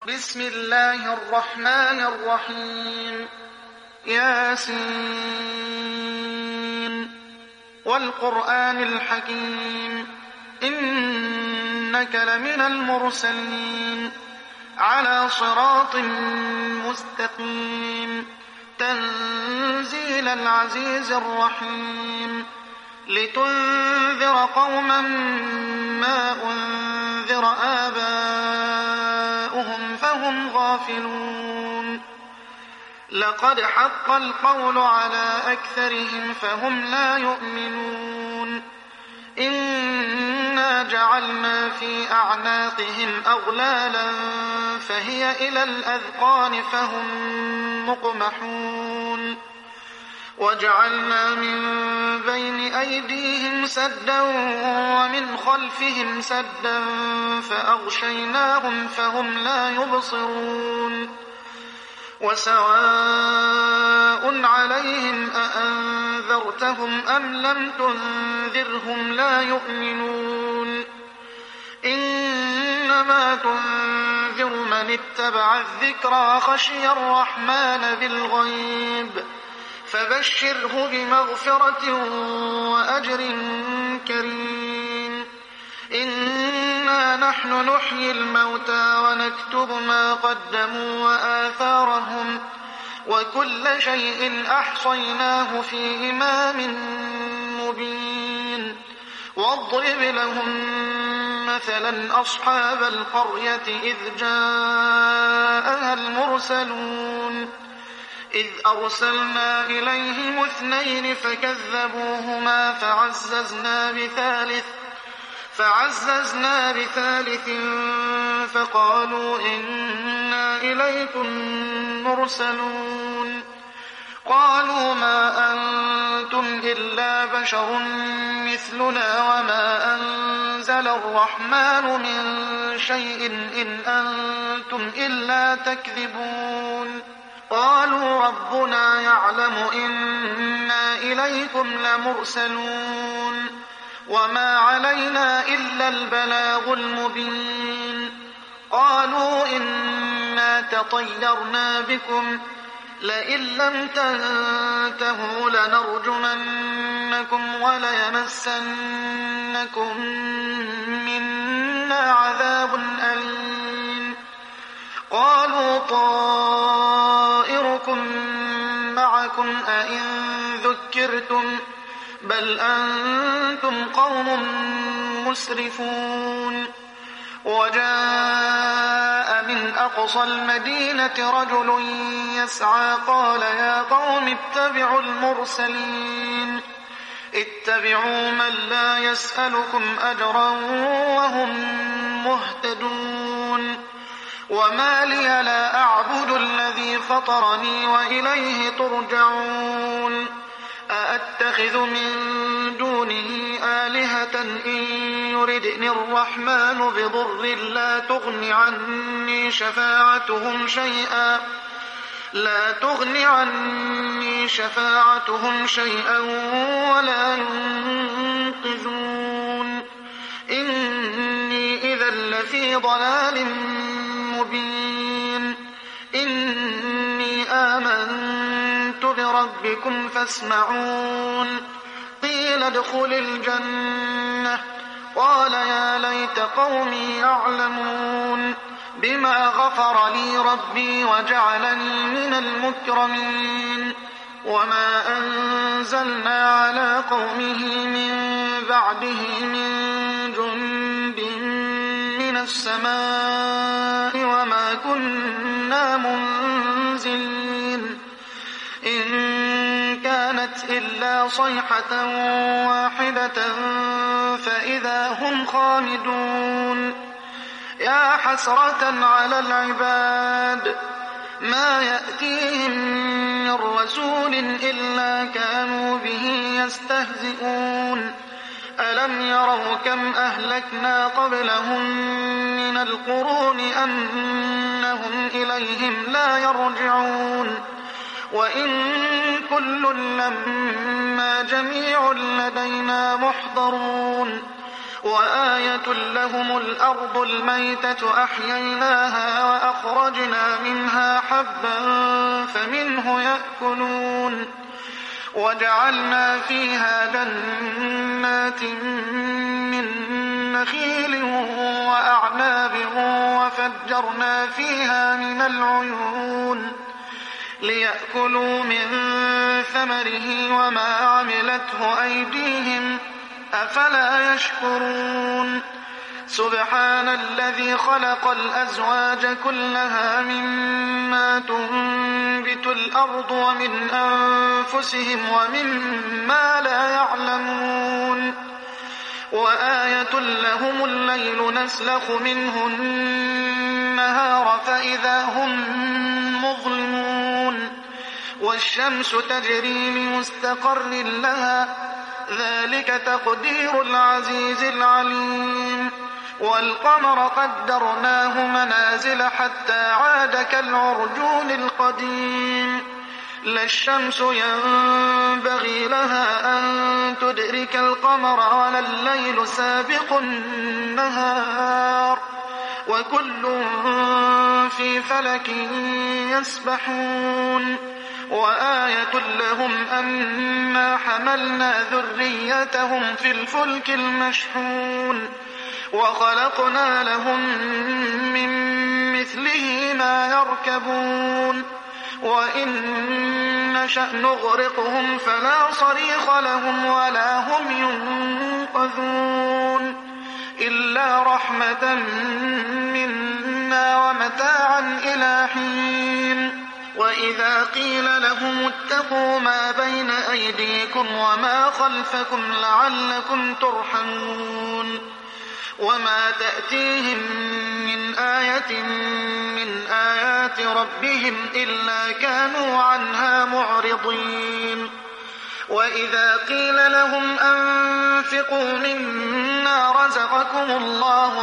بسم الله الرحمن الرحيم. ياسين والقرآن الحكيم إنك لمن المرسلين على صراط مستقيم تنزيل العزيز الرحيم لتنذر قوما ما أنذر آباؤهم فهم غافلون. لقد حق القول على أكثرهم فهم لا يؤمنون. إنا جعلنا في أعناقهم أغلالا فهي إلى الأذقان فهم مقمحون. وجعلنا من بين أيديهم سدا ومن خلفهم سدا فأغشيناهم فهم لا يبصرون. وسواء عليهم أأنذرتهم أم لم تنذرهم لا يؤمنون. إنما تنذر من اتبع الذكر وخشي الرحمن بالغيب فبشره بمغفرة وأجر كريم. إنا نحن نحيي الموتى ونكتب ما قدموا وآثارهم وكل شيء أحصيناه في إمام مبين. واضرب لهم مثلا أصحاب القرية إذ جاءها المرسلون إذ أرسلنا إليهم 2 فكذبوهما فعززنا بثالث فقالوا إنا إليكم مرسلون. قالوا ما أنتم إلا بشر مثلنا وما أنزل الرحمن من شيء إن أنتم إلا تكذبون. قالوا ربنا يعلم إنا إليكم لمرسلون وما علينا إلا البلاغ المبين. قالوا إنا تطيرنا بكم لئن لم تنتهوا لنرجمنكم وليمسنكم منا عذاب أليم. قالوا طائركم معكم أئن ذكرتم بل أنتم قوم مسرفون. وجاء من أقصى المدينة رجل يسعى قال يا قوم اتبعوا المرسلين اتبعوا من لا يسألكم أجرا وهم مهتدون. وما لي لا أعبد الذي فطرني وإليه ترجعون. أأتخذ من دونه آلهة إن يردني الرحمن بضر لا تغن عني شفاعتهم شيئا ولا ينقذون. إني إذا لفي ضلال مبين. إني آمنت بربكم فاسمعون. قيل ادخل الجنة قال يا ليت قومي يعلمون بما غفر لي ربي وجعلني من المكرمين. وما أنزلنا على قومه من بعده من جند من السماء وما كنا منزلين. إن كانت إلا صيحة واحدة فإذا هم خامدون. يا حسرة على العباد ما يأتيهم من رسول إلا كانوا به يستهزئون. ألم يروا كم أهلكنا قبلهم من القرون أنهم إليهم لا يرجعون. وإن كل لما جميع لدينا محضرون. وآية لهم الأرض الميتة أحييناها وأخرجنا منها حبا فمنه يأكلون وجعلنا فيها جنات من نخيل وأعناب وفجرنا فيها من العيون ليأكلوا من ثمره وما عملته أيديهم أفلا يشكرون سبحان الذي خلق الأزواج كلها مما تنبت الأرض ومن أنفسهم ومما لا يعلمون وآية لهم الليل نسلخ منه النهار فإذا هم مظلمون والشمس تجري لمستقر لها ذلك تقدير العزيز العليم والقمر قدرناه منازل حتى عاد كالعرجون القديم لا الشمس ينبغي لها أن تدرك القمر ولا الليل سابق النهار وكل في فلك يسبحون وآية لهم أنا حملنا ذريتهم في الفلك المشحون وخلقنا لهم من مثله ما يركبون وإن نشأ نغرقهم فلا صريخ لهم ولا هم ينقذون إلا رحمة منا ومتاعا إلى حين وإذا قيل لهم اتقوا ما بين أيديكم وما خلفكم لعلكم ترحمون وما تأتيهم من آية من آيات ربهم إلا كانوا عنها معرضين وإذا قيل لهم أنفقوا مما رزقكم الله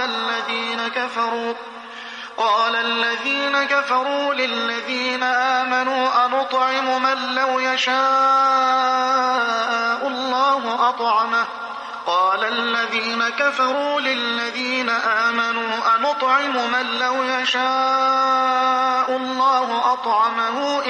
قال الذين كفروا للذين آمنوا أنطعم من لو يشاء الله أطعمه قال الذين كفروا للذين آمنوا أنطعم من لو يشاء الله أطعمه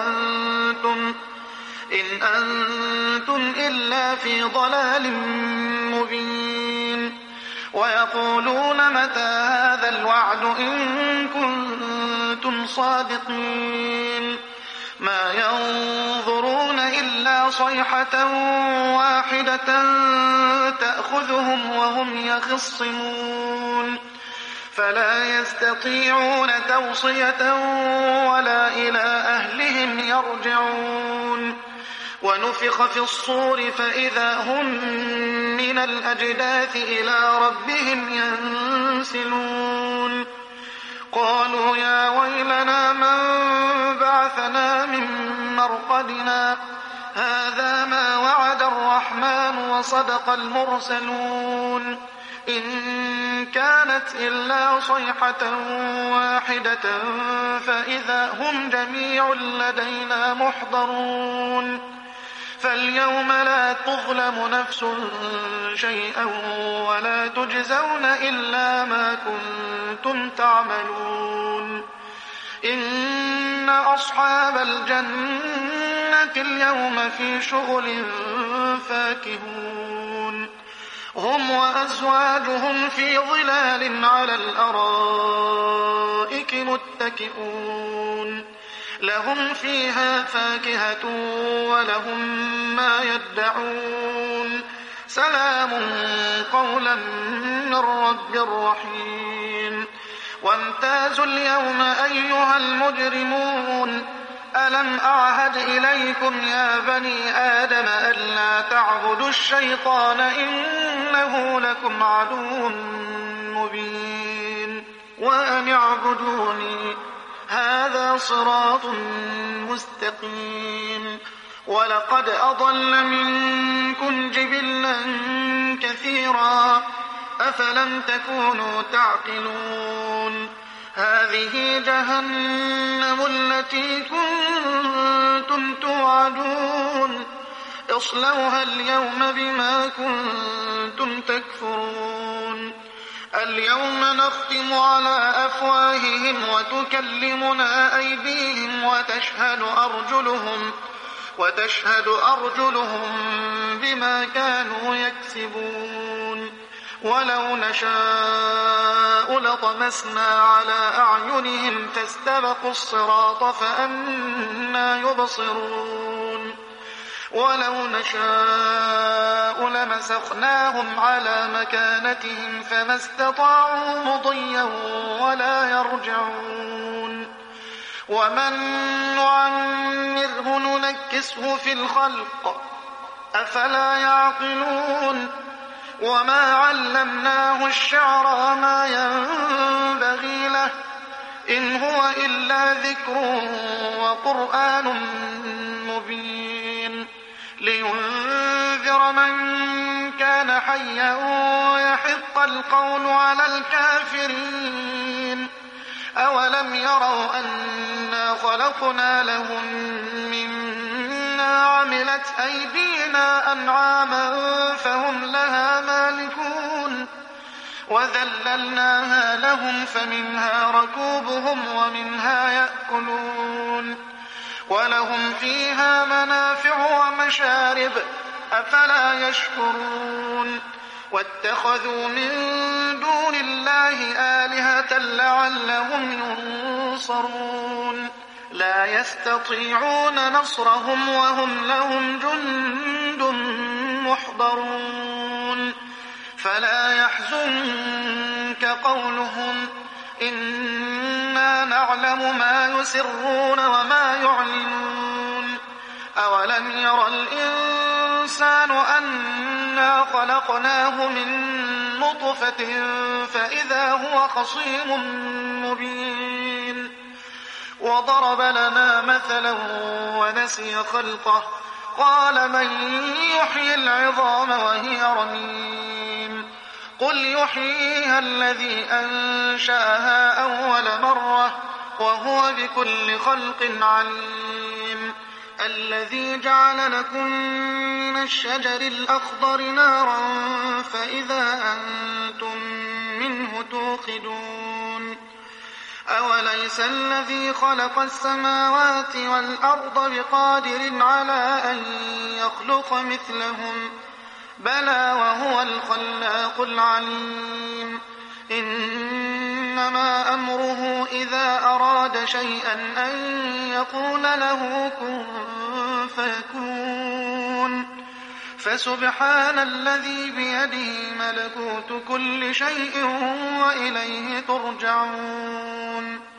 إن أنتم إلا في ضلال مبين ويقولون متى هذا الوعد إن كنتم صادقين ما ينظرون إلا صيحة واحدة تأخذهم وهم يخصمون فلا يستطيعون توصية ولا إلى أهلهم يرجعون ونفخ في الصور فإذا هم من الأجداث إلى ربهم ينسلون قالوا يا ويلنا من بعثنا من مرقدنا هذا ما وعد الرحمن وصدق المرسلون إن كانت إلا صيحة واحدة فإذا هم جميع لدينا محضرون فاليوم لا تظلم نفس شيئا ولا تجزون إلا ما كنتم تعملون إن أصحاب الجنة اليوم في شغل فاكهون هم وأزواجهم في ظلال على الأرائك متكئون لهم فيها فاكهة ولهم ما يدعون سلام قولا من رب رحيم وامتازوا اليوم أيها المجرمون ألم أعهد إليكم يا بني آدم ألا تعبدوا الشيطان إنه لكم عدو مبين وأن اعبدوني هذا صراط مستقيم ولقد أضل منكم جبلا كثيرا أفلم تكونوا تعقلون هذه جهنم التي كنتم توعدون اصلوها اليوم بما كنتم تكفرون اليوم نختم على أفواههم وتكلمنا أيديهم وتشهد أرجلهم بما كانوا يكسبون ولو نشاء لطمسنا على أعينهم فاستبقوا الصراط فأنى يبصرون ولو نشاء لمسخناهم على مكانتهم فما استطاعوا مضيا ولا يرجعون ومن نعمره ننكسه في الخلق أفلا يعقلون وما علمناه الشعر وما ينبغي له إن هو إلا ذكر وقرآن مبين لينذر من كان حيا ويحق القول على الكافرين أولم يروا أنا خلقنا لهم مما عملت أيدينا أنعاما فهم لها مالكون وذللناها لهم فمنها ركوبهم ومنها يأكلون ولهم فيها منافع ومشارب أفلا يشكرون واتخذوا من دون الله آلهة لعلهم ينصرون لا يستطيعون نصرهم وهم لهم جند محضرون فلا يحزنك قولهم إنا نعلم ما يسرون وما يعلنون أولم ير الإنسان أنا خلقناه من نطفة فإذا هو خصيم مبين وضرب لنا مثلا ونسي خلقه قال من يحيي العظام وهي رميم قل يحييها الذي أنشأها أول مرة وهو بكل خلق عليم الذي جعل لكم من الشجر الأخضر نارا فإذا أنتم منه توقدون أوليس الذي خلق السماوات والأرض بقادر على أن يخلق مثلهم بلى وهو الخلاق العليم إنما أمره إذا أراد شيئا أن يقول له كن فيكون فسبحان الذي بيده ملكوت كل شيء وإليه ترجعون